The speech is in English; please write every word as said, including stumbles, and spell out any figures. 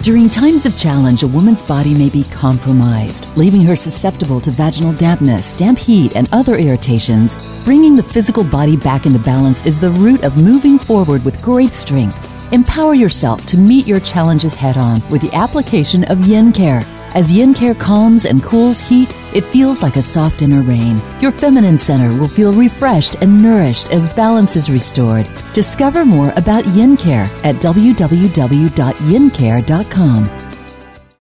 During times of challenge, a woman's body may be compromised, leaving her susceptible to vaginal dampness, damp heat, and other irritations. Bringing the physical body back into balance is the root of moving forward with great strength. Empower yourself to meet your challenges head-on with the application of Yin Care. As Yin Care calms and cools heat, it feels like a soft inner rain. Your feminine center will feel refreshed and nourished as balance is restored. Discover more about Yin Care at w w w dot yin care dot com.